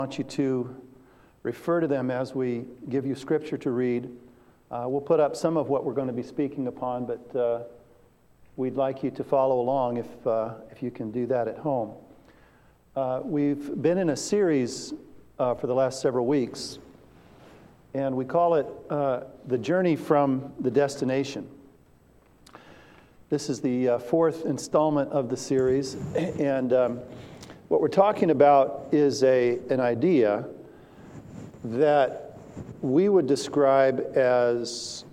I want you to refer to them as we give you scripture to read. We'll put up some of what we're going to be speaking upon, but we'd like you to follow along if you can do that at home. We've been in a series for the last several weeks, and we call it The Journey from the Destination. This is the fourth installment of the series, and what we're talking about is an idea that we would describe as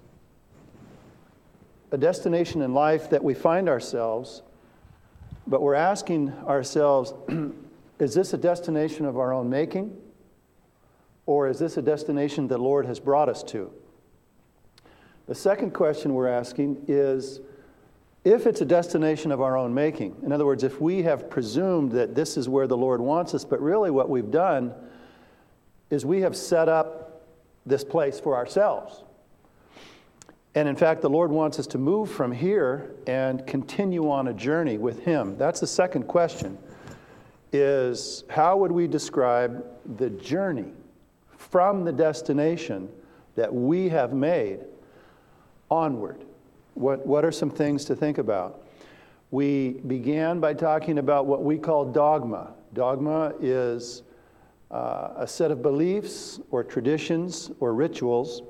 a destination in life that we find ourselves, but we're asking ourselves, is this a destination of our own making, or is this a destination the Lord has brought us to? The second question we're asking is, if it's a destination of our own making, in other words, if we have presumed that this is where the Lord wants us, but really what we've done is we have set up this place for ourselves. And in fact, the Lord wants us to move from here and continue on a journey with Him. That's the second question, is how would we describe the journey from the destination that we have made onward? What are some things to think about? We began by talking about what we call dogma. Dogma is a set of beliefs or traditions or rituals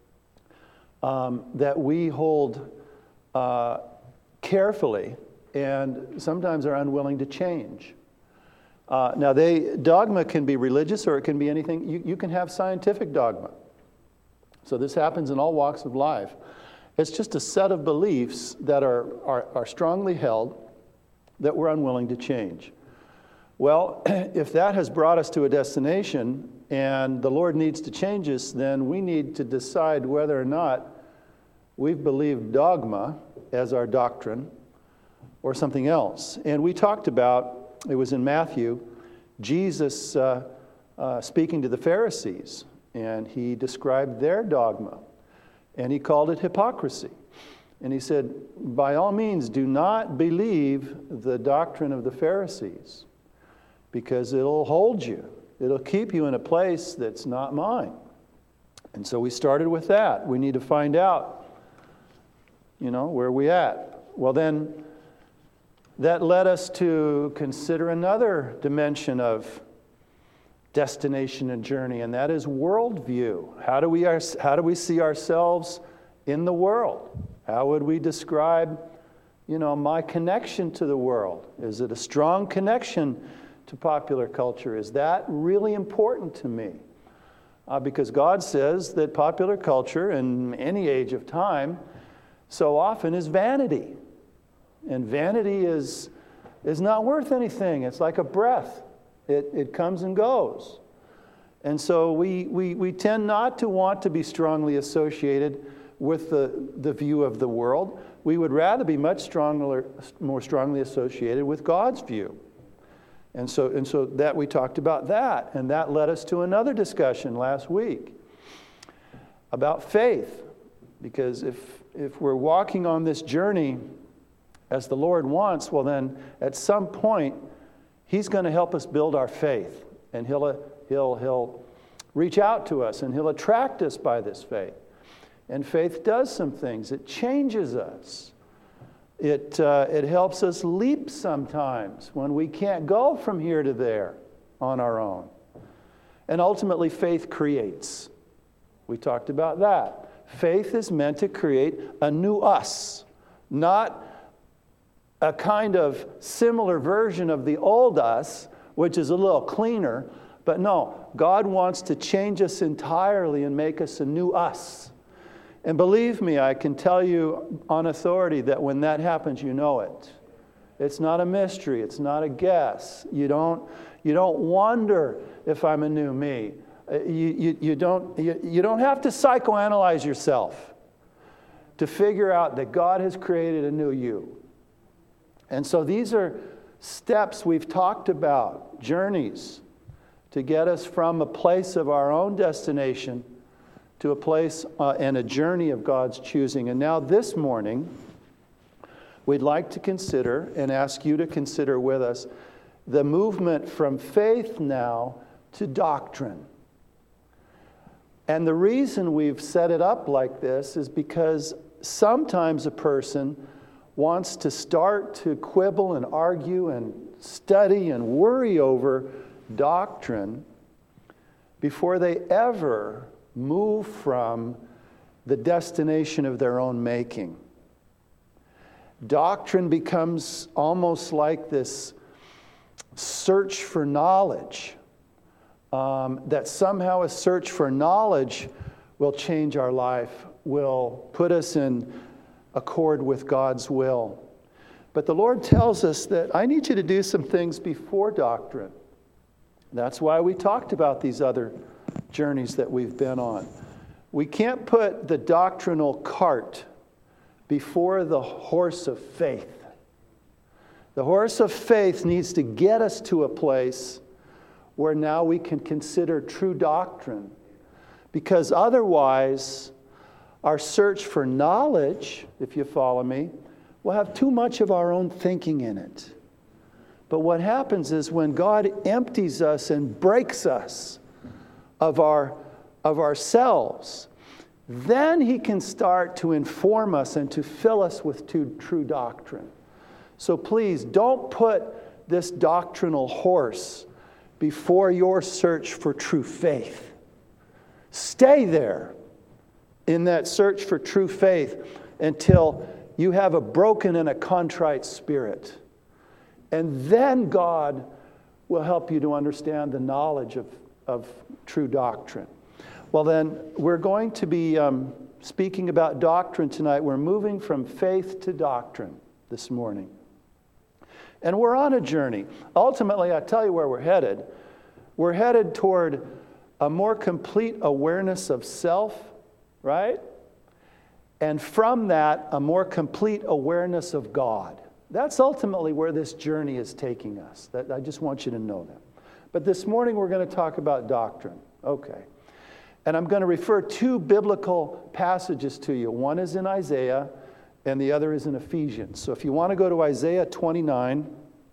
that we hold carefully and sometimes are unwilling to change. Now, dogma can be religious or it can be anything. You can have scientific dogma. So this happens in all walks of life. It's just a set of beliefs that are strongly held that we're unwilling to change. Well, if that has brought us to a destination and the Lord needs to change us, then we need to decide whether or not we've believed dogma as our doctrine or something else. And we talked about, it was in Matthew, Jesus speaking to the Pharisees, and he described their dogma. And he called it hypocrisy. And he said, by all means, do not believe the doctrine of the Pharisees, because it'll hold you. It'll keep you in a place that's not mine. And so we started with that. We need to find out, where we at. Well, then, that led us to consider another dimension of destination and journey, and that is worldview. How do we see ourselves in the world? How would we describe, my connection to the world? Is it a strong connection to popular culture? Is that really important to me? Because God says that popular culture in any age of time so often is vanity. And vanity is not worth anything. It's like a breath. It comes and goes. And so we tend not to want to be strongly associated with the view of the world. We would rather be more strongly associated with God's view. And so that we talked about that. And that led us to another discussion last week about faith. Because if we're walking on this journey as the Lord wants, well then at some point He's going to help us build our faith, and He'll reach out to us, and He'll attract us by this faith. And faith does some things. It changes us. It helps us leap sometimes when we can't go from here to there on our own. And ultimately, faith creates. We talked about that. Faith is meant to create a new us, not a kind of similar version of the old us, which is a little cleaner. But no, God wants to change us entirely and make us a new us. And believe me, I can tell you on authority that when that happens, you know it. It's not a mystery. It's not a guess. You don't wonder if I'm a new me. You don't have to psychoanalyze yourself to figure out that God has created a new you. And so these are steps we've talked about, journeys, to get us from a place of our own destination to a place and a journey of God's choosing. And now this morning, we'd like to consider and ask you to consider with us the movement from faith now to doctrine. And the reason we've set it up like this is because sometimes a person wants to start to quibble and argue and study and worry over doctrine before they ever move from the destination of their own making. Doctrine becomes almost like this search for knowledge, that somehow a search for knowledge will change our life, will put us in accord with God's will. But the Lord tells us that I need you to do some things before doctrine. That's why we talked about these other journeys that we've been on. We can't put the doctrinal cart before the horse of faith. The horse of faith needs to get us to a place where now we can consider true doctrine. Because otherwise, our search for knowledge, if you follow me, will have too much of our own thinking in it. But what happens is when God empties us and breaks us of ourselves, then He can start to inform us and to fill us with true doctrine. So please, don't put this doctrinal horse before your search for true faith. Stay there in that search for true faith until you have a broken and a contrite spirit. And then God will help you to understand the knowledge of true doctrine. Well then, we're going to be speaking about doctrine tonight. We're moving from faith to doctrine this morning. And we're on a journey. Ultimately, I tell you where we're headed. We're headed toward a more complete awareness of self, right? And from that, a more complete awareness of God. That's ultimately where this journey is taking us. I just want you to know that. But this morning, we're going to talk about doctrine. Okay. And I'm going to refer two biblical passages to you. One is in Isaiah, and the other is in Ephesians. So if you want to go to Isaiah 29,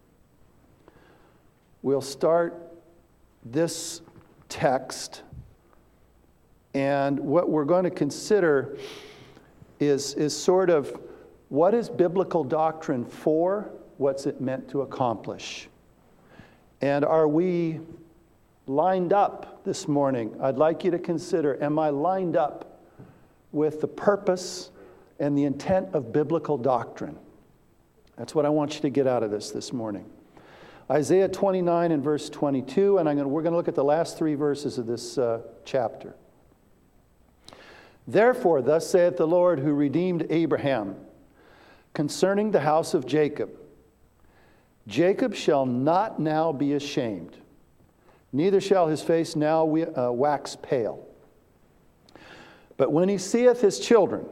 we'll start this text. And what we're going to consider is sort of what is biblical doctrine for? What's it meant to accomplish? And are we lined up this morning? I'd like you to consider, am I lined up with the purpose and the intent of biblical doctrine? That's what I want you to get out of this morning. Isaiah 29 and verse 22, and we're going to look at the last three verses of this chapter. Therefore, thus saith the Lord who redeemed Abraham, concerning the house of Jacob, Jacob shall not now be ashamed, neither shall his face now wax pale. But when he seeth his children,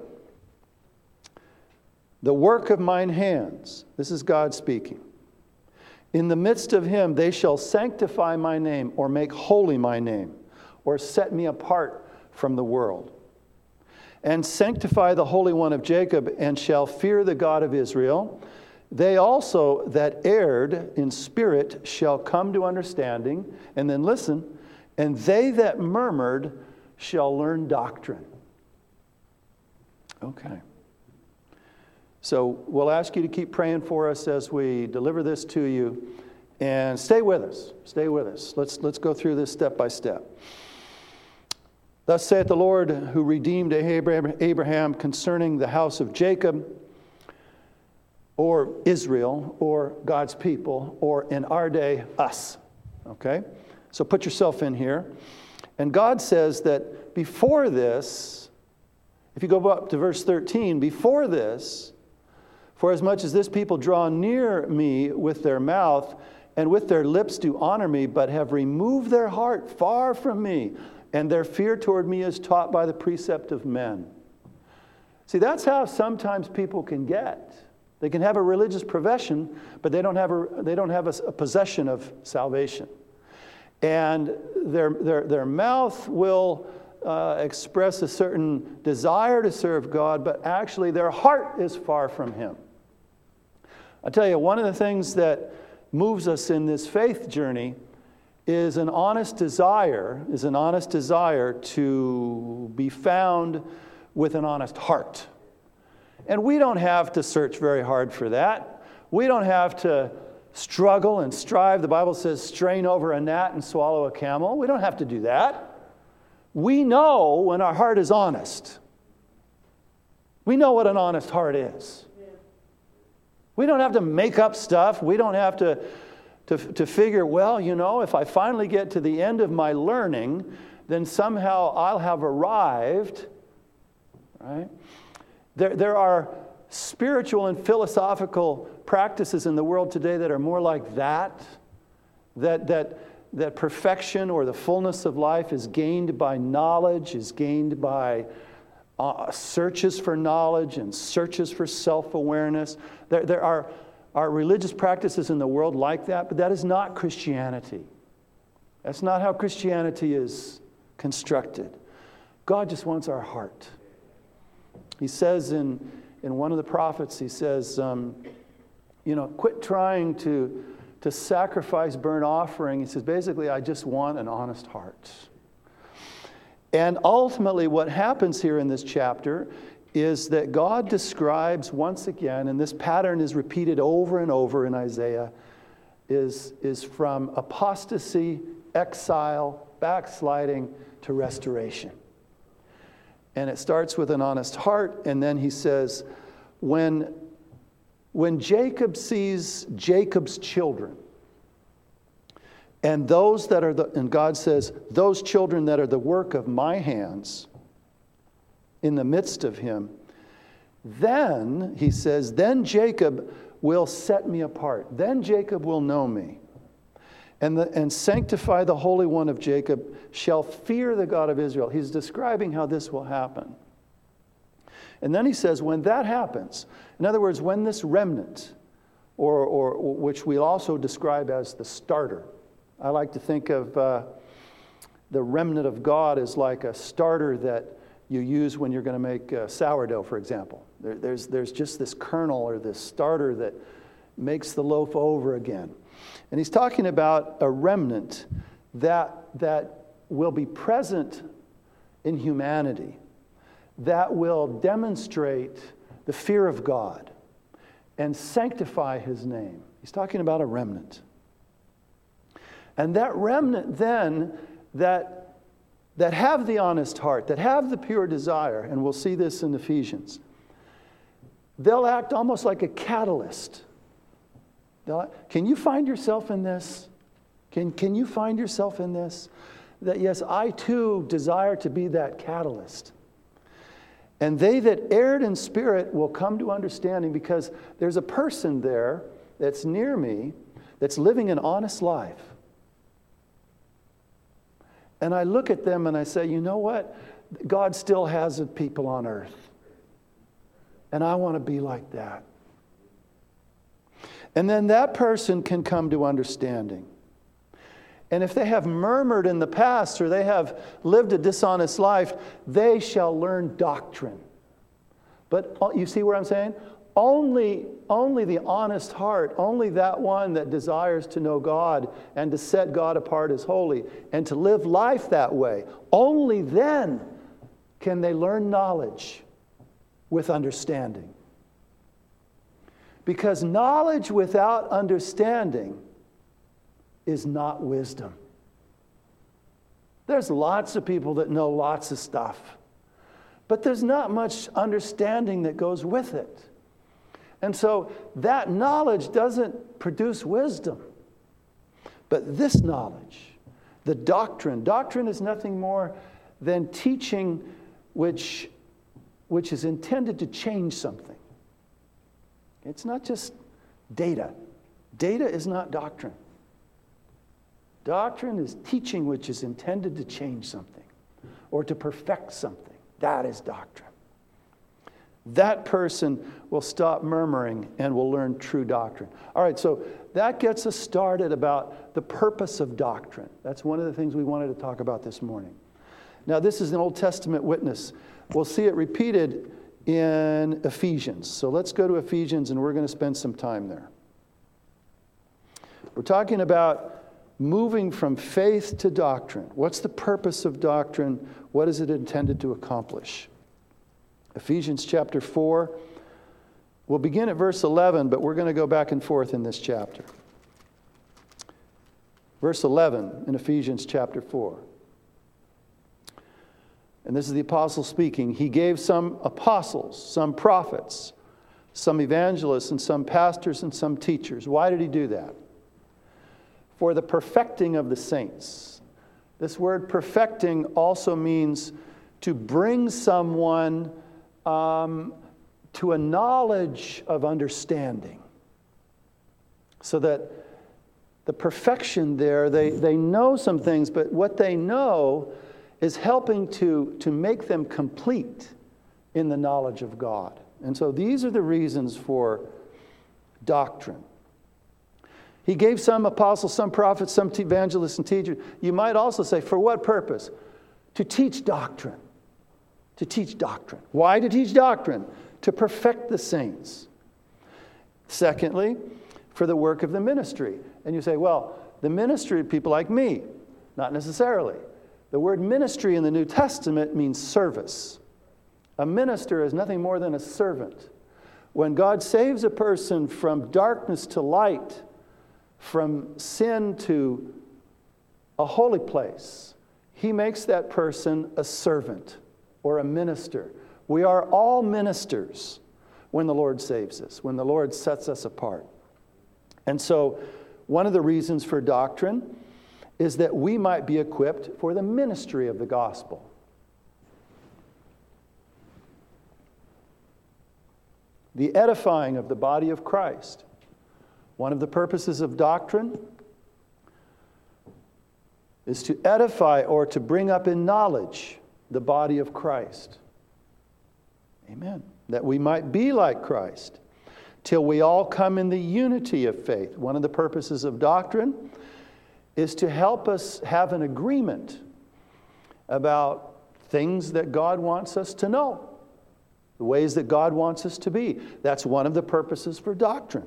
the work of mine hands, this is God speaking, in the midst of him they shall sanctify my name, or make holy my name, or set me apart from the world, and sanctify the Holy One of Jacob, and shall fear the God of Israel. They also that erred in spirit shall come to understanding. And then listen, and they that murmured shall learn doctrine. Okay. So we'll ask you to keep praying for us as we deliver this to you. And stay with us. Stay with us. Let's go through this step by step. Thus saith the Lord who redeemed Abraham concerning the house of Jacob, or Israel, or God's people, or in our day, us. Okay? So put yourself in here. And God says that before this, if you go up to verse 13, before this, for as much as this people draw near me with their mouth, and with their lips do honor me, but have removed their heart far from me, and their fear toward me is taught by the precept of men. See, that's how sometimes people can get. They can have a religious profession, but they don't have a possession of salvation. And their mouth will express a certain desire to serve God, but actually their heart is far from Him. I tell you, one of the things that moves us in this faith journey is an honest desire to be found with an honest heart. And we don't have to search very hard for that. We don't have to struggle and strive. The Bible says, strain over a gnat and swallow a camel. We don't have to do that. We know when our heart is honest. We know what an honest heart is. We don't have to make up stuff. We don't have to figure, well, if I finally get to the end of my learning, then somehow I'll have arrived. Right? There are spiritual and philosophical practices in the world today that are more like that perfection or the fullness of life is gained by knowledge, is gained by searches for knowledge and searches for self-awareness. There are religious practices in the world like that, but that is not Christianity. That's not how Christianity is constructed. God just wants our heart. He says in one of the prophets, he says, quit trying to sacrifice burnt offering. He says, basically, I just want an honest heart. And ultimately, what happens here in this chapter is that God describes once again, and this pattern is repeated over and over in Isaiah, is from apostasy, exile, backsliding to restoration. And it starts with an honest heart, and then he says, when Jacob sees Jacob's children, and those that are and God says, those children that are the work of my hands in the midst of him, then, he says, then Jacob will set me apart. Then Jacob will know me. And sanctify the Holy One of Jacob, shall fear the God of Israel. He's describing how this will happen. And then he says, when that happens, in other words, when this remnant, or which we'll also describe as the starter, I like to think of the remnant of God as like a starter that you use when you're going to make sourdough, for example. There's just this kernel or this starter that makes the loaf over again. And he's talking about a remnant that will be present in humanity, that will demonstrate the fear of God and sanctify his name. He's talking about a remnant. And that remnant then that have the honest heart, that have the pure desire, and we'll see this in Ephesians, they'll act almost like a catalyst. Can you find yourself in this? Can you find yourself in this? That yes, I too desire to be that catalyst. And they that erred in spirit will come to understanding, because there's a person there that's near me that's living an honest life. And I look at them and I say, you know what? God still has people on earth. And I want to be like that. And then that person can come to understanding. And if they have murmured in the past or they have lived a dishonest life, they shall learn doctrine. But you see where I'm saying? Only the honest heart, only that one that desires to know God and to set God apart as holy and to live life that way, only then can they learn knowledge with understanding. Because knowledge without understanding is not wisdom. There's lots of people that know lots of stuff, but there's not much understanding that goes with it. And so that knowledge doesn't produce wisdom. But this knowledge, the doctrine is nothing more than teaching which is intended to change something. It's not just data. Data is not doctrine. Doctrine is teaching which is intended to change something or to perfect something. That is doctrine. That person will stop murmuring and will learn true doctrine. All right, so that gets us started about the purpose of doctrine. That's one of the things we wanted to talk about this morning. Now, this is an Old Testament witness. We'll see it repeated in Ephesians. So let's go to Ephesians, and we're going to spend some time there. We're talking about moving from faith to doctrine. What's the purpose of doctrine? What is it intended to accomplish? Ephesians chapter 4. We'll begin at verse 11, but we're going to go back and forth in this chapter. Verse 11 in Ephesians chapter 4. And this is the apostle speaking. He gave some apostles, some prophets, some evangelists, and some pastors, and some teachers. Why did he do that? For the perfecting of the saints. This word perfecting also means to bring someone to a knowledge of understanding. So that the perfection there, they know some things, but what they know is helping to make them complete in the knowledge of God. And so these are the reasons for doctrine. He gave some apostles, some prophets, some evangelists and teachers. You might also say, for what purpose? To teach doctrine. To teach doctrine. Why to teach doctrine? To perfect the saints. Secondly, for the work of the ministry. And you say, well, the ministry of people like me. Not necessarily. The word ministry in the New Testament means service. A minister is nothing more than a servant. When God saves a person from darkness to light, from sin to a holy place, He makes that person a servant or a minister. We are all ministers when the Lord saves us, when the Lord sets us apart. And so, one of the reasons for doctrine is that we might be equipped for the ministry of the gospel. The edifying of the body of Christ. One of the purposes of doctrine is to edify or to bring up in knowledge the body of Christ. Amen. That we might be like Christ till we all come in the unity of faith. One of the purposes of doctrine is to help us have an agreement about things that God wants us to know, the ways that God wants us to be. That's one of the purposes for doctrine,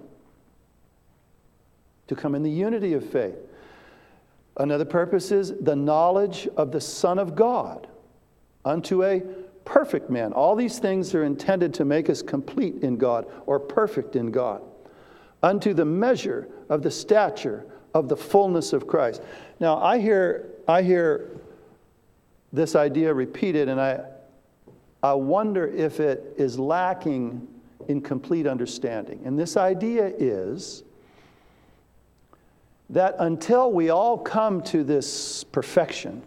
to come in the unity of faith. Another purpose is the knowledge of the Son of God unto a perfect man. All these things are intended to make us complete in God or perfect in God, unto the measure of the stature of the fullness of Christ. Now, I hear this idea repeated, and I wonder if it is lacking in complete understanding. And this idea is that until we all come to this perfection,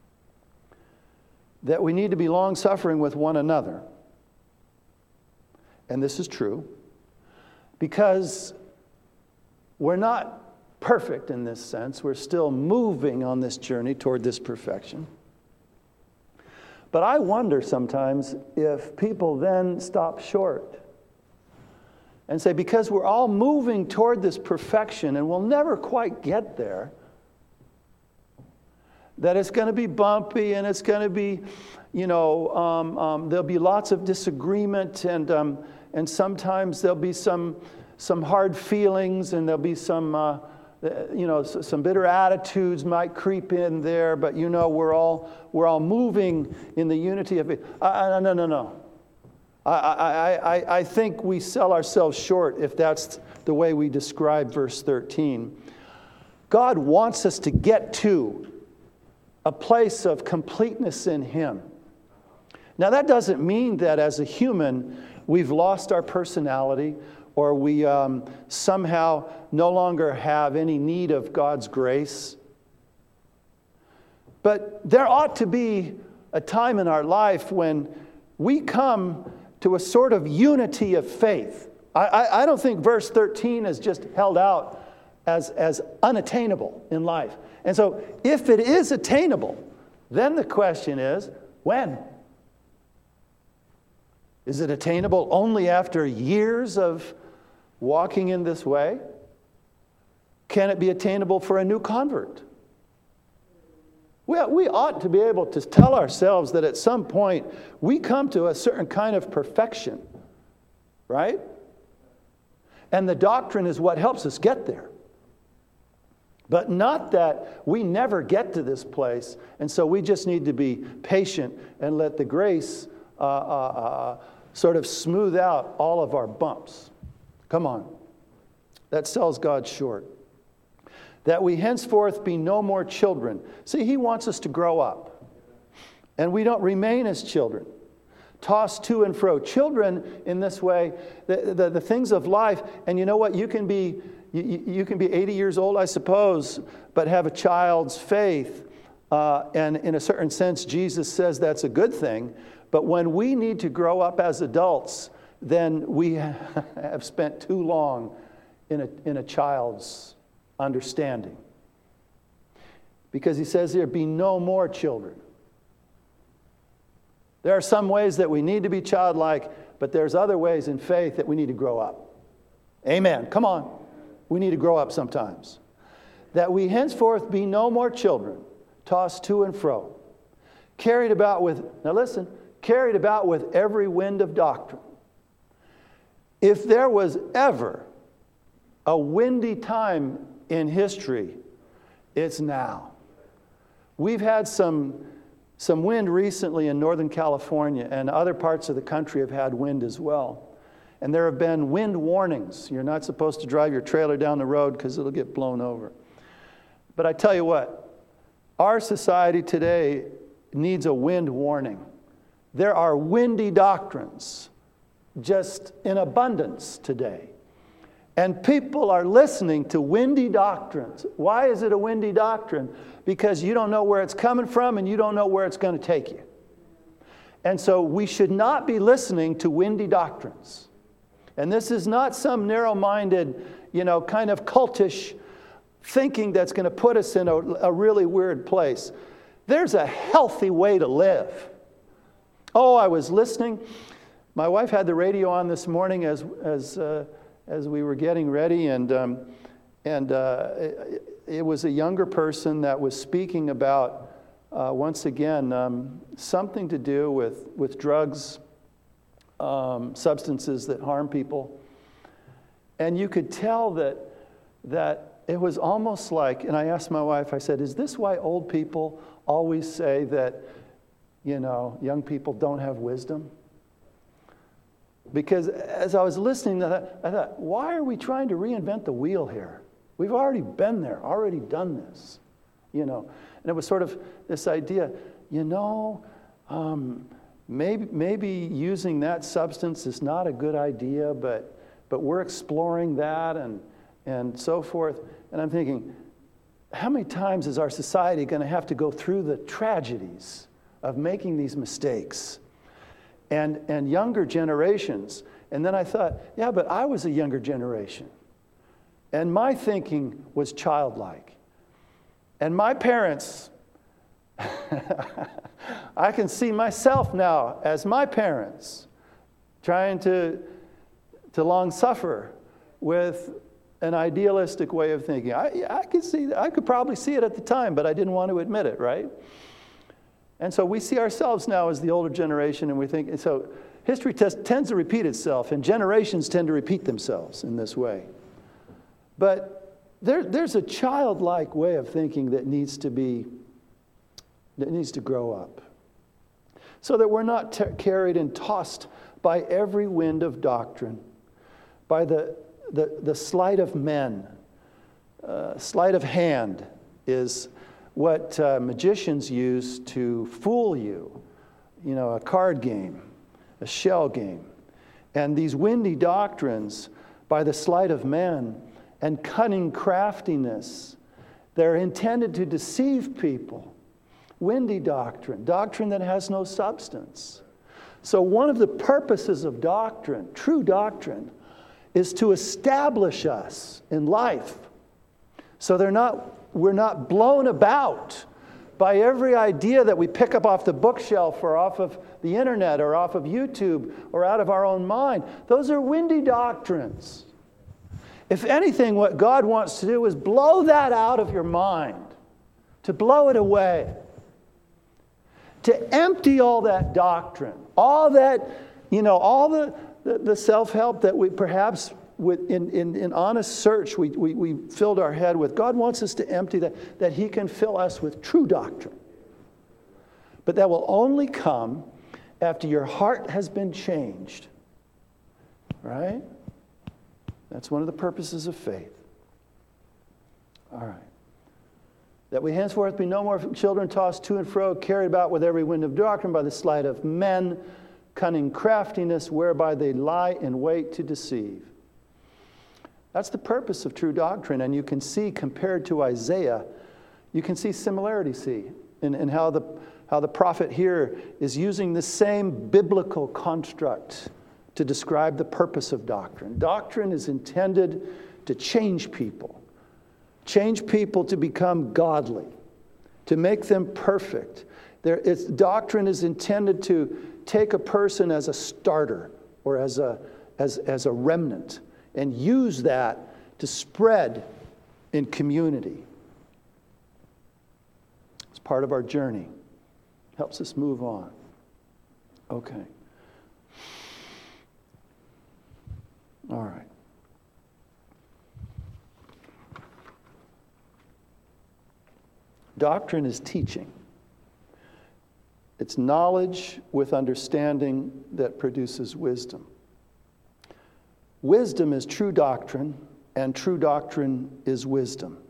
that we need to be long-suffering with one another. And this is true because we're not perfect in this sense. We're still moving on this journey toward this perfection. But I wonder sometimes if people then stop short and say, because we're all moving toward this perfection and we'll never quite get there, that it's going to be bumpy and it's going to be, there'll be lots of disagreement and sometimes there'll be some hard feelings and there'll be some bitter attitudes might creep in there, but we're all moving in the unity of it. No. I think we sell ourselves short if that's the way we describe verse 13. God wants us to get to a place of completeness in Him. Now, that doesn't mean that as a human we've lost our personality or we somehow no longer have any need of God's grace. But there ought to be a time in our life when we come to a sort of unity of faith. I don't think verse 13 is just held out as unattainable in life. And so if it is attainable, then the question is, when? Is it attainable only after years of walking in this way? Can it be attainable for a new convert? Well, we ought to be able to tell ourselves that at some point we come to a certain kind of perfection, right? And the doctrine is what helps us get there. But not that we never get to this place, and so we just need to be patient and let the grace sort of smooth out all of our bumps. Come on. That sells God short. That we henceforth be no more children. See, he wants us to grow up. And we don't remain as children, tossed to and fro. Children, in this way, the things of life, and you know what? You can be 80 years old, I suppose, but have a child's faith. And in a certain sense, Jesus says that's a good thing. But when we need to grow up as adults, then we have spent too long in a child's understanding. Because he says there be no more children. There are some ways that we need to be childlike, but there's other ways in faith that we need to grow up. Amen. Come on. We need to grow up sometimes. That we henceforth be no more children, tossed to and fro, carried about with every wind of doctrine. If there was ever a windy time in history, it's now. We've had some wind recently in Northern California, and other parts of the country have had wind as well. And there have been wind warnings. You're not supposed to drive your trailer down the road because it'll get blown over. But I tell you what, our society today needs a wind warning. There are windy doctrines just in abundance today. And people are listening to windy doctrines. Why is it a windy doctrine? Because you don't know where it's coming from and you don't know where it's going to take you. And so we should not be listening to windy doctrines. And this is not some narrow-minded, kind of cultish thinking that's going to put us in a really weird place. There's a healthy way to live. Oh, I was listening. My wife had the radio on this morning as we were getting ready, and it was a younger person that was speaking about, once again, something to do with drugs, substances that harm people. And you could tell that it was almost like, and I asked my wife, I said, is this why old people always say that, young people don't have wisdom? Because as I was listening to that, I thought, why are we trying to reinvent the wheel here? We've already been there, already done this, And it was sort of this idea, maybe using that substance is not a good idea, but we're exploring that and so forth. And I'm thinking, how many times is our society going to have to go through the tragedies of making these mistakes? And younger generations. And then I thought, yeah, but I was a younger generation. And my thinking was childlike. And my parents, I can see myself now as my parents trying to long suffer with an idealistic way of thinking. I could see that. I could probably see it at the time, but I didn't want to admit it, right? And so we see ourselves now as the older generation, and we think, so history tends to repeat itself, and generations tend to repeat themselves in this way. But there's a childlike way of thinking that needs to grow up, so that we're not carried and tossed by every wind of doctrine, by the sleight of men. Sleight of hand is what magicians use to fool you, a card game, a shell game. And these windy doctrines, by the sleight of men and cunning craftiness, they're intended to deceive people. Windy doctrine that has no substance. So one of the purposes of doctrine, true doctrine, is to establish us in life. So we're not blown about by every idea that we pick up off the bookshelf or off of the internet or off of YouTube or out of our own mind. Those are windy doctrines. If anything, what God wants to do is blow that out of your mind, to blow it away, to empty all that doctrine, all that, all the self-help that we perhaps in honest search, we filled our head with, God wants us to empty that He can fill us with true doctrine. But that will only come after your heart has been changed. Right? That's one of the purposes of faith. All right. That we henceforth be no more children tossed to and fro, carried about with every wind of doctrine by the sleight of men, cunning craftiness, whereby they lie in wait to deceive. That's the purpose of true doctrine. And you can see, compared to Isaiah, you can see similarity, in how the prophet here is using the same biblical construct to describe the purpose of doctrine. Doctrine is intended to change people to become godly, to make them perfect. Doctrine is intended to take a person as a starter or as a remnant and use that to spread in community. It's part of our journey. Helps us move on. Okay. All right. Doctrine is teaching. It's knowledge with understanding that produces wisdom. Wisdom is true doctrine, and true doctrine is wisdom.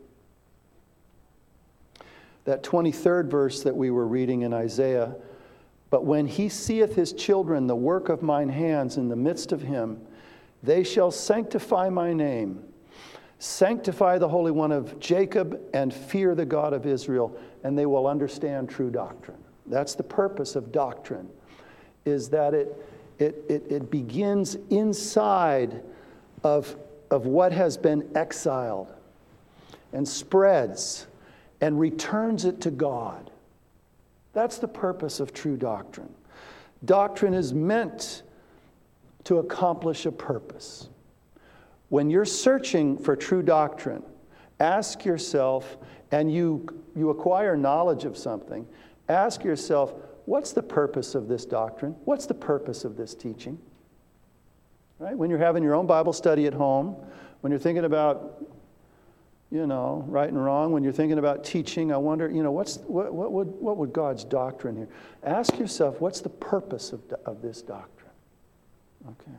That 23rd verse that we were reading in Isaiah, but when he seeth his children, the work of mine hands in the midst of him, they shall sanctify my name, sanctify the Holy One of Jacob, and fear the God of Israel, and they will understand true doctrine. That's the purpose of doctrine, is that it begins inside of what has been exiled and spreads and returns it to God. That's the purpose of true doctrine. Doctrine is meant to accomplish a purpose. When you're searching for true doctrine, ask yourself, and you acquire knowledge of something, ask yourself, what's the purpose of this doctrine? What's the purpose of this teaching? Right? When you're having your own Bible study at home, when you're thinking about, right and wrong, when you're thinking about teaching, I wonder, what would God's doctrine here? Ask yourself, what's the purpose of this doctrine? Okay.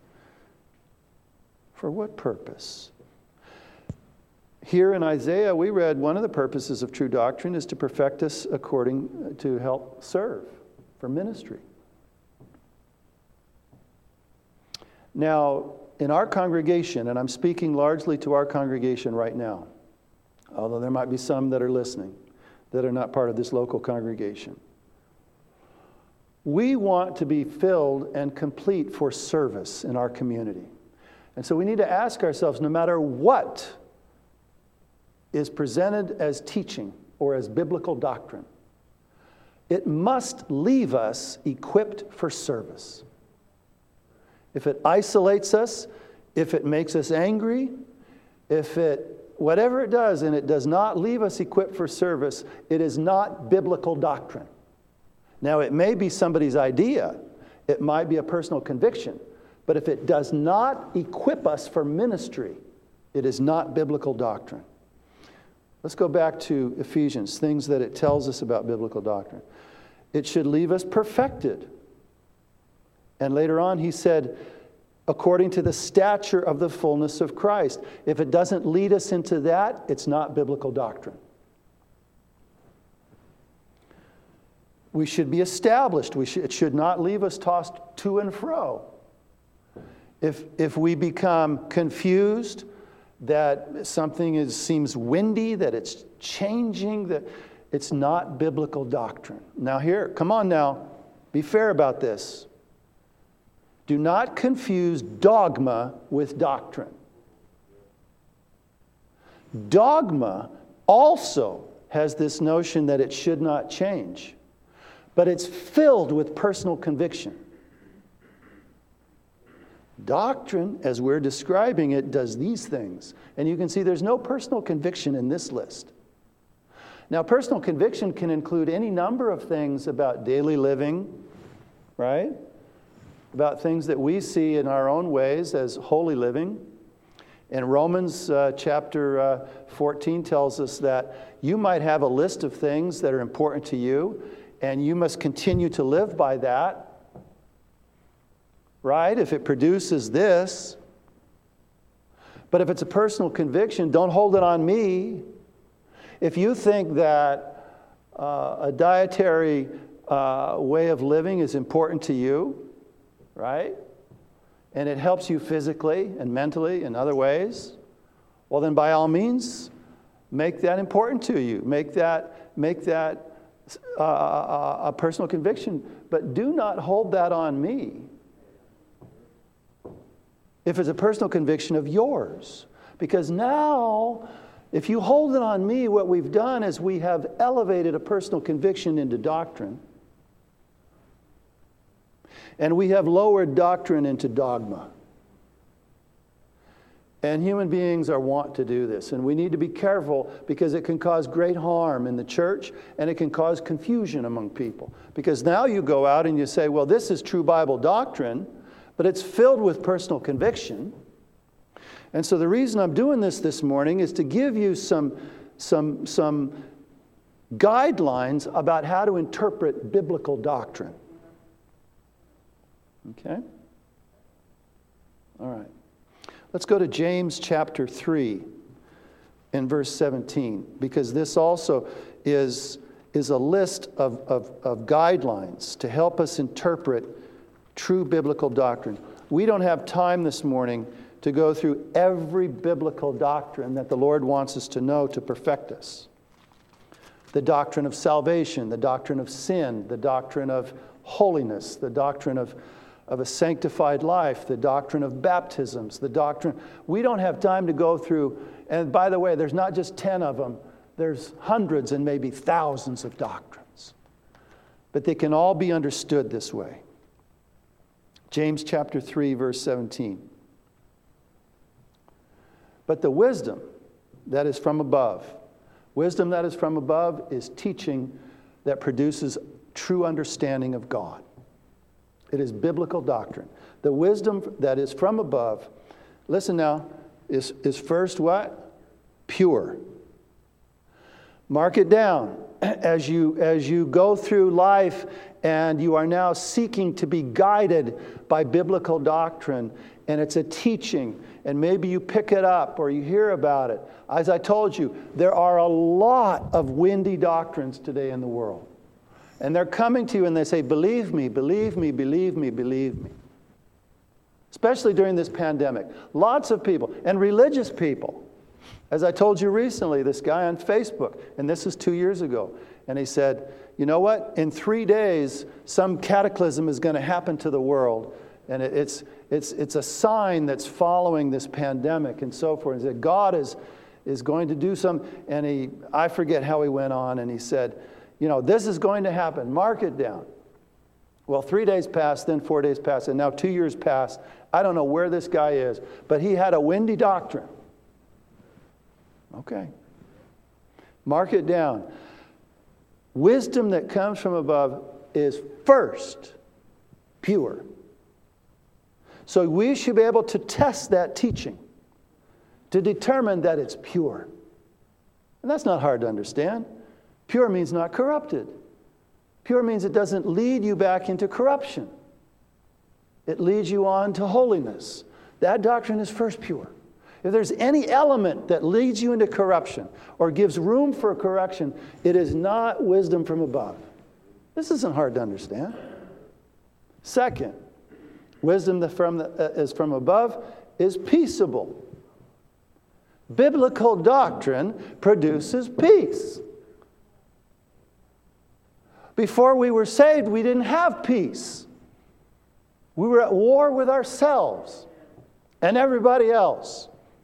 For what purpose? Here in Isaiah, we read one of the purposes of true doctrine is to perfect us according to help serve for ministry. Now, in our congregation, and I'm speaking largely to our congregation right now, although there might be some that are listening that are not part of this local congregation, we want to be filled and complete for service in our community. And so we need to ask ourselves, no matter what is presented as teaching or as biblical doctrine, it must leave us equipped for service. If it isolates us, if it makes us angry, whatever it does, and it does not leave us equipped for service, it is not biblical doctrine. Now, it may be somebody's idea, it might be a personal conviction, but if it does not equip us for ministry, it is not biblical doctrine. Let's go back to Ephesians, things that it tells us about biblical doctrine. It should leave us perfected. And later on, he said, according to the stature of the fullness of Christ. If it doesn't lead us into that, it's not biblical doctrine. We should be established. It should not leave us tossed to and fro. If we become confused, that something seems windy, that it's changing, that it's not biblical doctrine. Now here, come on now, be fair about this. Do not confuse dogma with doctrine. Dogma also has this notion that it should not change, but it's filled with personal conviction. Doctrine, as we're describing it, does these things. And you can see there's no personal conviction in this list. Now, personal conviction can include any number of things about daily living, right? About things that we see in our own ways as holy living. And Romans chapter 14 tells us that you might have a list of things that are important to you, and you must continue to live by that. Right? If it produces this. But if it's a personal conviction, don't hold it on me. If you think that a dietary way of living is important to you, right? And it helps you physically and mentally in other ways, well then by all means, make that important to you. Make that a personal conviction. But do not hold that on me if it's a personal conviction of yours. Because now, if you hold it on me, what we've done is we have elevated a personal conviction into doctrine. And we have lowered doctrine into dogma. And human beings are wont to do this. And we need to be careful because it can cause great harm in the church and it can cause confusion among people. Because now you go out and you say, well, this is true Bible doctrine, but it's filled with personal conviction. And so the reason I'm doing this morning is to give you some guidelines about how to interpret biblical doctrine. Okay? All right. Let's go to James chapter 3 and verse 17, because this also is a list of guidelines to help us interpret true biblical doctrine. We don't have time this morning to go through every biblical doctrine that the Lord wants us to know to perfect us. The doctrine of salvation, the doctrine of sin, the doctrine of holiness, the doctrine of a sanctified life, the doctrine of baptisms, the doctrine. We don't have time to go through, and by the way, there's not just 10 of them, there's hundreds and maybe thousands of doctrines. But they can all be understood this way. James chapter 3, verse 17. But the wisdom that is from above, wisdom that is from above is teaching that produces true understanding of God. It is biblical doctrine. The wisdom that is from above, listen now, is first what? Pure. Mark it down. As you go through life and you are now seeking to be guided by biblical doctrine, and it's a teaching, and maybe you pick it up or you hear about it. As I told you, there are a lot of windy doctrines today in the world. And they're coming to you and they say, believe me, believe me, believe me, believe me. Especially during this pandemic. Lots of people, and religious people. As I told you recently, this guy on Facebook, and this is 2 years ago, and he said, you know what? In 3 days, some cataclysm is going to happen to the world. And it's a sign that's following this pandemic and so forth. He said, God is going to do some, and I forget how he went on, and he said, you know, this is going to happen. Mark it down. Well, 3 days passed, then 4 days passed, and now 2 years passed. I don't know where this guy is, but he had a windy doctrine. Okay. Mark it down. Wisdom that comes from above is first pure. So we should be able to test that teaching to determine that it's pure. And that's not hard to understand. Pure means not corrupted. Pure means it doesn't lead you back into corruption. It leads you on to holiness. That doctrine is first pure. If there's any element that leads you into corruption or gives room for correction, it is not wisdom from above. This isn't hard to understand. Second, wisdom that is from above is peaceable. Biblical doctrine produces peace. Before we were saved, we didn't have peace. We were at war with ourselves and everybody else.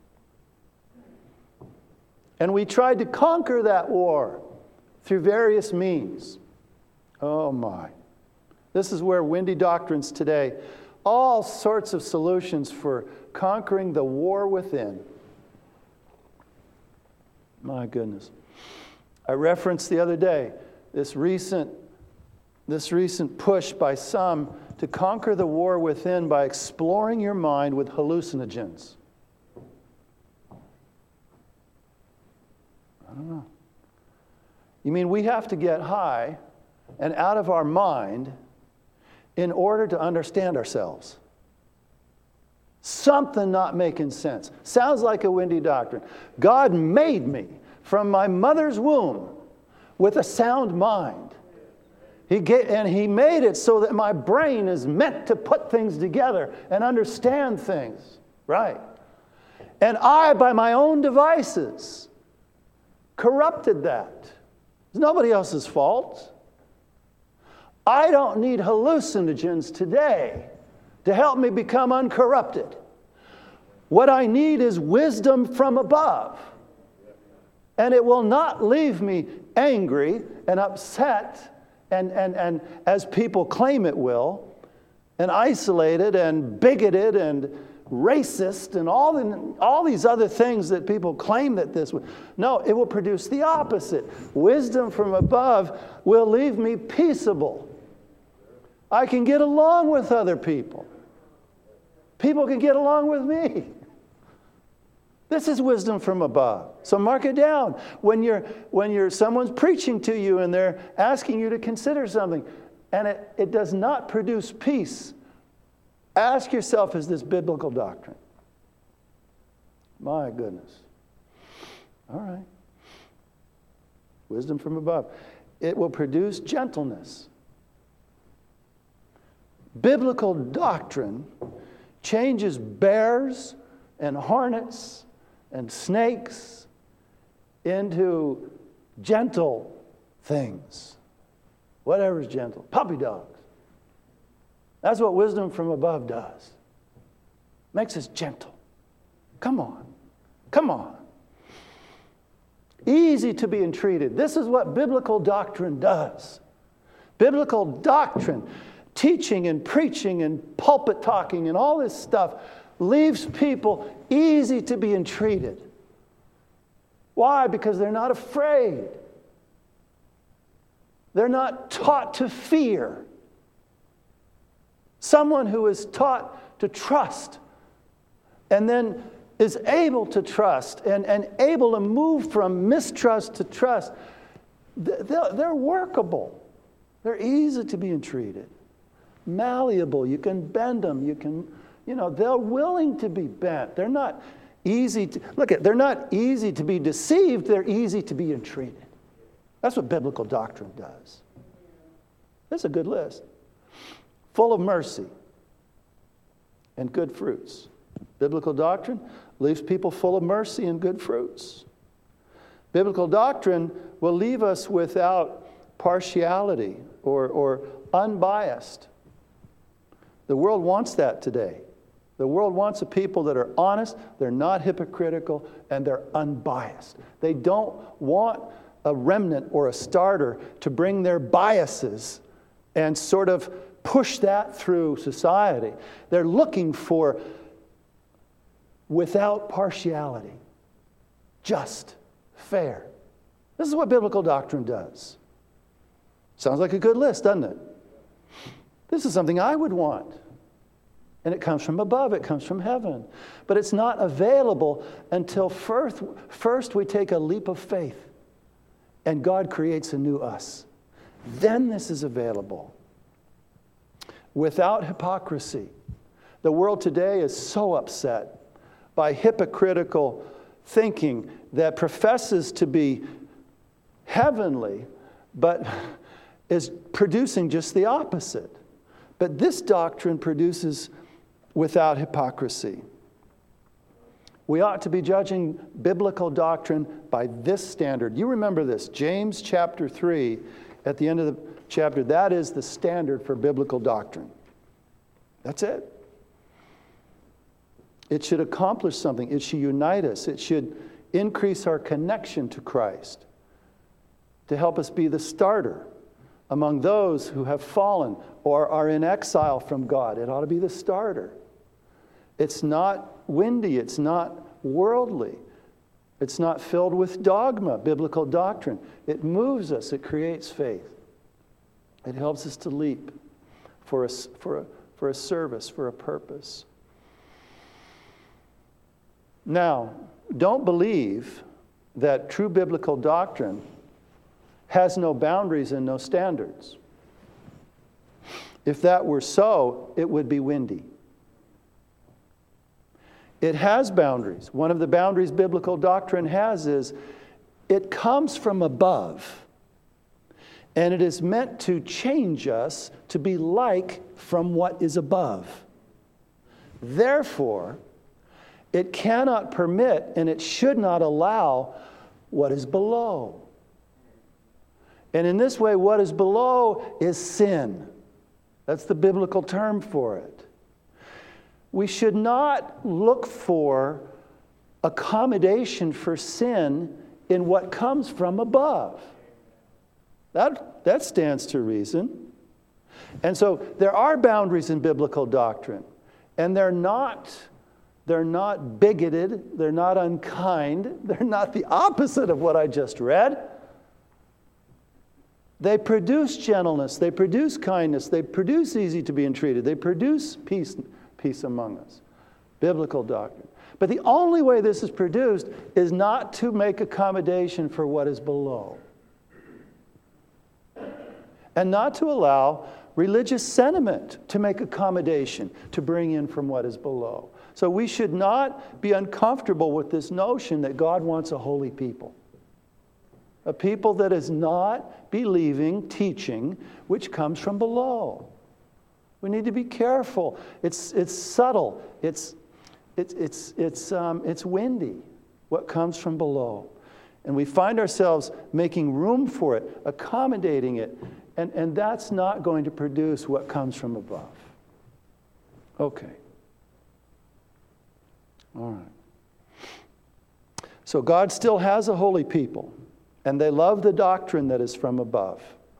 And we tried to conquer that war through various means. Oh my. This is where windy doctrines today, all sorts of solutions for conquering the war within. My goodness. I referenced the other day this recent push by some to conquer the war within by exploring your mind with hallucinogens. don't know. You mean we have to get high and out of our mind in order to understand ourselves? Something not making sense. Sounds like a windy doctrine. God made me from my mother's womb with a sound mind. He made it so that my brain is meant to put things together and understand things. Right. And I, by my own devices, corrupted that. It's nobody else's fault. I don't need hallucinogens today to help me become uncorrupted. What I need is wisdom from above. And it will not leave me angry and upset and as people claim it will, and isolated and bigoted and racist and all these other things that people claim that this would. No, it will produce the opposite. Wisdom from above will leave me peaceable. I can get along with other people. People can get along with me. This is wisdom from above. So mark it down. When someone's preaching to you and they're asking you to consider something, and it does not produce peace, ask yourself, is this biblical doctrine? My goodness. All right. Wisdom from above. It will produce gentleness. Biblical doctrine changes bears and hornets and snakes into gentle things. Whatever's gentle. Puppy dogs. That's what wisdom from above does. Makes us gentle. Come on. Come on. Easy to be entreated. This is what biblical doctrine does. Biblical doctrine, teaching and preaching and pulpit talking and all this stuff, leaves people easy to be entreated. Why? Because they're not afraid. They're not taught to fear. Someone who is taught to trust and then is able to trust and able to move from mistrust to trust, they're workable. They're easy to be entreated. Malleable. You can bend them. They're willing to be bent. They're not easy to, they're not easy to be deceived. They're easy to be entreated. That's what biblical doctrine does. That's a good list. Full of mercy and good fruits. Biblical doctrine leaves people full of mercy and good fruits. Biblical doctrine will leave us without partiality or unbiased. The world wants that today. The world wants a people that are honest, they're not hypocritical, and they're unbiased. They don't want a remnant or a starter to bring their biases and sort of push that through society. They're looking for without partiality, just, fair. This is what biblical doctrine does. Sounds like a good list, doesn't it? This is something I would want. And it comes from above, it comes from heaven. But it's not available until first we take a leap of faith and God creates a new us. Then this is available. Without hypocrisy. The world today is so upset by hypocritical thinking that professes to be heavenly, but is producing just the opposite. But this doctrine produces without hypocrisy. We ought to be judging biblical doctrine by this standard. You remember this, James chapter 3, at the end of the chapter, that is the standard for biblical doctrine. That's it. It should accomplish something. It should unite us. It should increase our connection to Christ to help us be the starter among those who have fallen or are in exile from God. It ought to be the starter. It's not windy. It's not worldly. It's not filled with dogma, biblical doctrine. It moves us. It creates faith. It helps us to leap for a service, for a purpose. Now, don't believe that true biblical doctrine has no boundaries and no standards. If that were so, it would be windy. It has boundaries. One of the boundaries biblical doctrine has is it comes from above, and it is meant to change us to be like from what is above. Therefore, it cannot permit and it should not allow what is below. And in this way, what is below is sin. That's the biblical term for it. We should not look for accommodation for sin in what comes from above. That stands to reason. And so there are boundaries in biblical doctrine, and they're not bigoted, they're not unkind, they're not the opposite of what I just read. They produce gentleness, they produce kindness, they produce easy to be entreated, they produce peace among us. Biblical doctrine. But the only way this is produced is not to make accommodation for what is below. And not to allow religious sentiment to make accommodation to bring in from what is below. So we should not be uncomfortable with this notion that God wants a holy people. A people that is not believing teaching which comes from below. We need to be careful. It's subtle. It's windy, what comes from below. And we find ourselves making room for it, accommodating it, and that's not going to produce what comes from above. Okay. All right. So God still has a holy people, and they love the doctrine that is from above.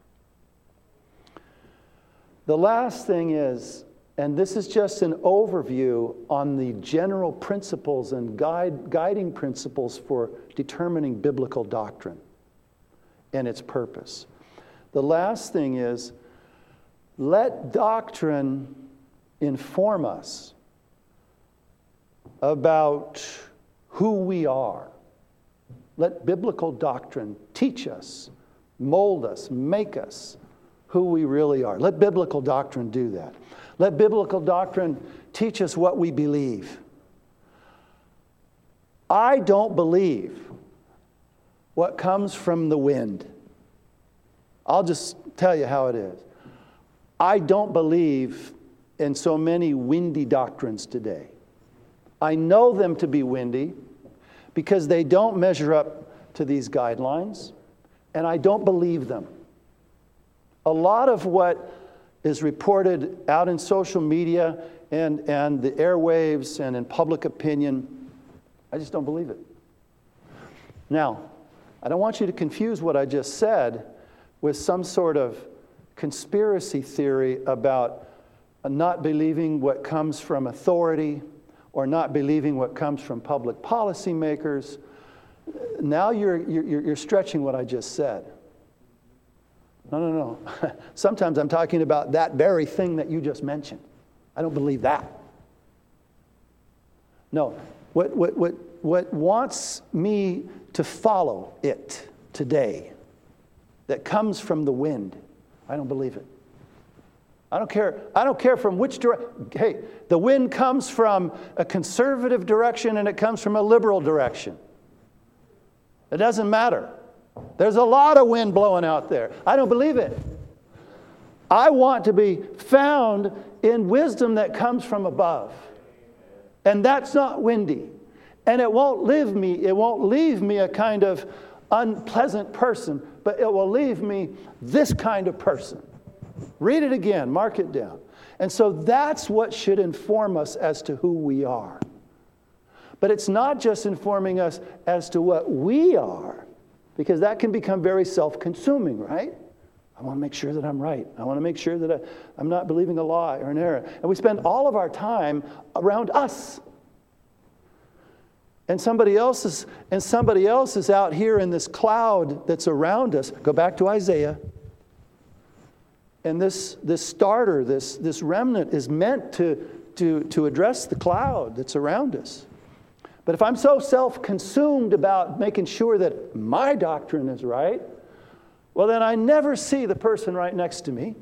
The last thing is, and this is just an overview on the general principles and guiding principles for determining biblical doctrine and its purpose. The last thing is, let doctrine inform us about who we are. Let biblical doctrine teach us, mold us, make us who we really are. Let biblical doctrine do that. Let biblical doctrine teach us what we believe. I don't believe what comes from the wind. I'll just tell you how it is. I don't believe in so many windy doctrines today. I know them to be windy because they don't measure up to these guidelines, and I don't believe them. A lot of what is reported out in social media and the airwaves and in public opinion, I just don't believe it. Now, I don't want you to confuse what I just said with some sort of conspiracy theory about not believing what comes from authority or not believing what comes from public policy makers. Now you're stretching what I just said. No. Sometimes I'm talking about that very thing that you just mentioned. I don't believe that. No. What wants me to follow it today that comes from the wind, I don't believe it. I don't care from which direction. Hey, the wind comes from a conservative direction and it comes from a liberal direction. It doesn't matter. There's a lot of wind blowing out there. I don't believe it. I want to be found in wisdom that comes from above. And that's not windy. And it won't leave me a kind of unpleasant person, but it will leave me this kind of person. Read it again, mark it down. And so that's what should inform us as to who we are. But it's not just informing us as to what we are, because that can become very self-consuming, right? I want to make sure that I'm right. I want to make sure that I'm not believing a lie or an error. And we spend all of our time around us. And somebody else is out here in this cloud that's around us. Go back to Isaiah. And this starter, this remnant is meant to address the cloud that's around us. But if I'm so self-consumed about making sure that my doctrine is right, well, then I never see the person right next to me.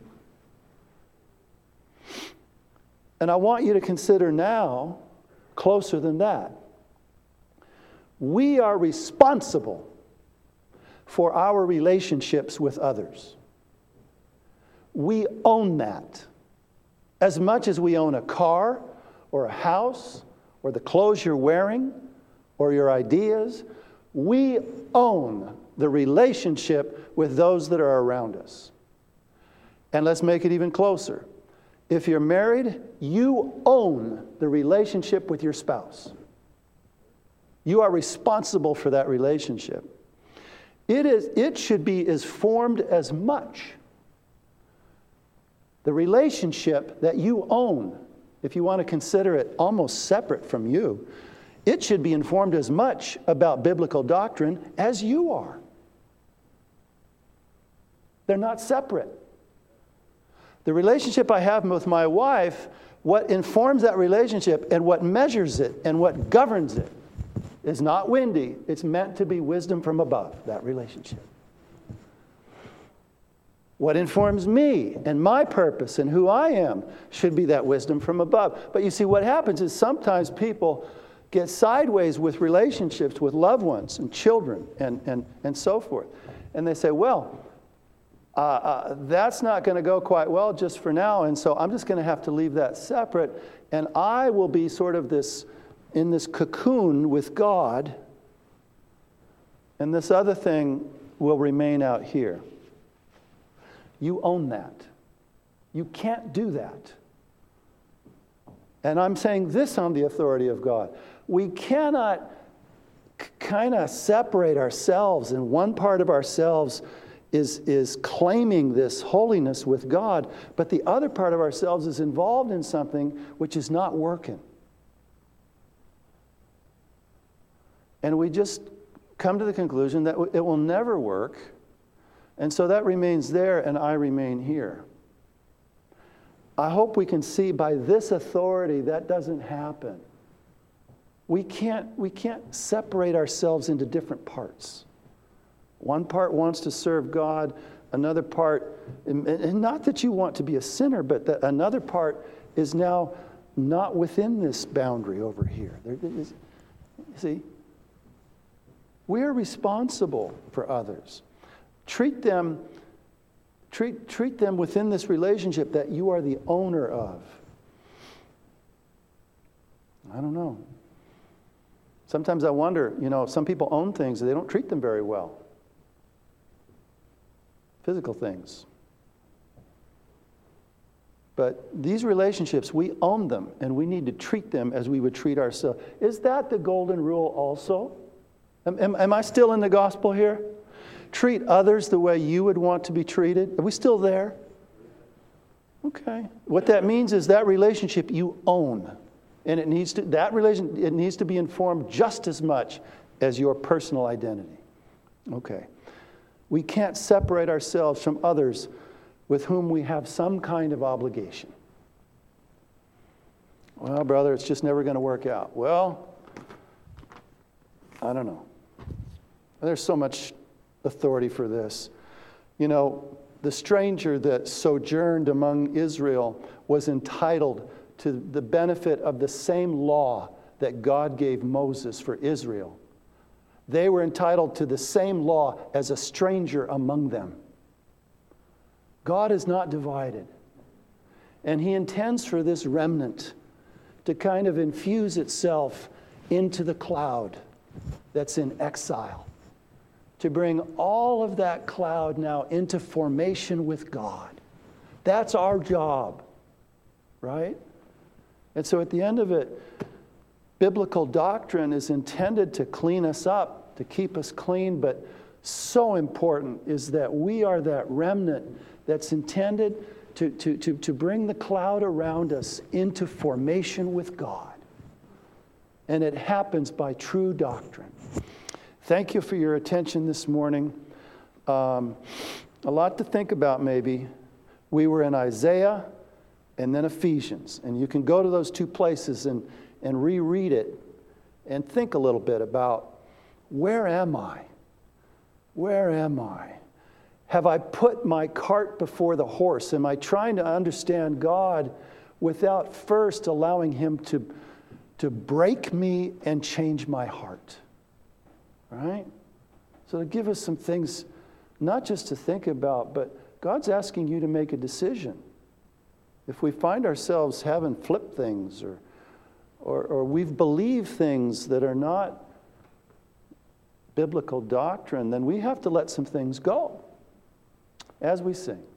And I want you to consider now, closer than that, we are responsible for our relationships with others. We own that. As much as we own a car or a house or the clothes you're wearing or your ideas, we own the relationship with those that are around us. And let's make it even closer. If you're married, you own the relationship with your spouse. You are responsible for that relationship. It should be as formed as much. The relationship that you own, if you want to consider it almost separate from you, it should be informed as much about biblical doctrine as you are. They're not separate. The relationship I have with my wife, what informs that relationship and what measures it and what governs it is not windy. It's meant to be wisdom from above, that relationship. What informs me and my purpose and who I am should be that wisdom from above. But you see, what happens is sometimes people get sideways with relationships with loved ones and children and so forth. And they say, well, that's not going to go quite well just for now, and so I'm just going to have to leave that separate, and I will be sort of in this cocoon with God, and this other thing will remain out here. You own that. You can't do that. And I'm saying this on the authority of God. We cannot kind of separate ourselves, and one part of ourselves is claiming this holiness with God, but the other part of ourselves is involved in something which is not working. And we just come to the conclusion that it will never work, and so that remains there and I remain here. I hope we can see by this authority that doesn't happen. We can't separate ourselves into different parts. One part wants to serve God, another part, and not that you want to be a sinner, but that another part is now not within this boundary over here. See, we are responsible for others. Treat them within this relationship that you are the owner of. I don't know. Sometimes I wonder, some people own things and they don't treat them very well. Physical things. But these relationships, we own them, and we need to treat them as we would treat ourselves. Is that the golden rule also? Am I still in the gospel here? Treat others the way you would want to be treated. Are we still there? Okay. What that means is that relationship you own. And it needs to be informed just as much as your personal identity. Okay. We can't separate ourselves from others with whom we have some kind of obligation. Well, brother, it's just never going to work out. Well, I don't know. There's so much authority for this. The stranger that sojourned among Israel was entitled to the benefit of the same law that God gave Moses for Israel. They were entitled to the same law as a stranger among them. God is not divided. And He intends for this remnant to kind of infuse itself into the cloud that's in exile, to bring all of that cloud now into formation with God. That's our job, right? And so at the end of it, biblical doctrine is intended to clean us up, to keep us clean, but so important is that we are that remnant that's intended to bring the cloud around us into formation with God. And it happens by true doctrine. Thank you for your attention this morning. A lot to think about maybe. We were in Isaiah and then Ephesians. And you can go to those two places and reread it and think a little bit about, where am I? Where am I? Have I put my cart before the horse? Am I trying to understand God without first allowing Him to break me and change my heart? Right? So to give us some things, not just to think about, but God's asking you to make a decision. If we find ourselves having flipped things or we've believed things that are not biblical doctrine, then we have to let some things go as we sing.